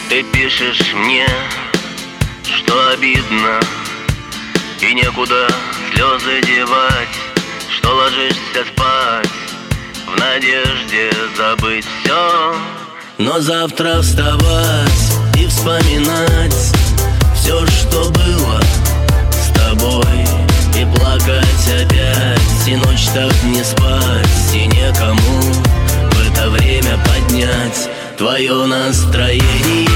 Ты пишешь мне, что обидно, и некуда слезы девать, что ложишься спать в надежде забыть все. Но завтра вставать и вспоминать все, что было с тобой, и плакать опять, и ночь так не спать, и некому в это время поднять твое настроение.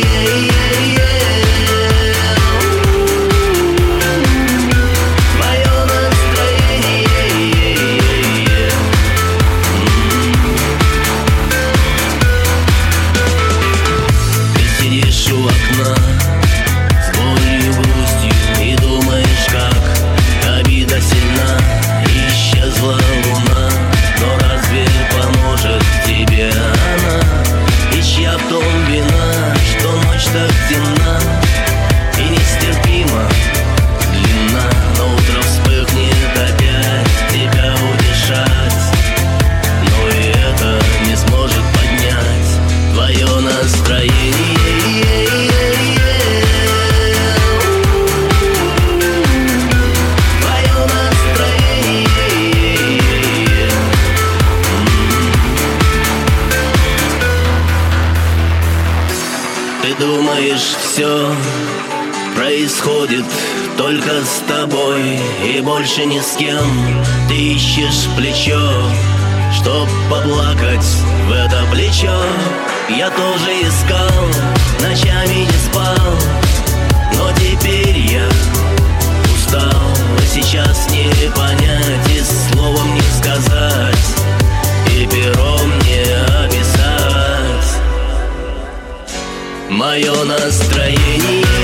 Ты думаешь, все происходит только с тобой и больше ни с кем. Ты ищешь плечо, чтоб поплакать в это плечо. Я тоже искал, ночами не спал, но теперь я устал. А сейчас не понять и словом не сказать, и пером не описать мое настроение.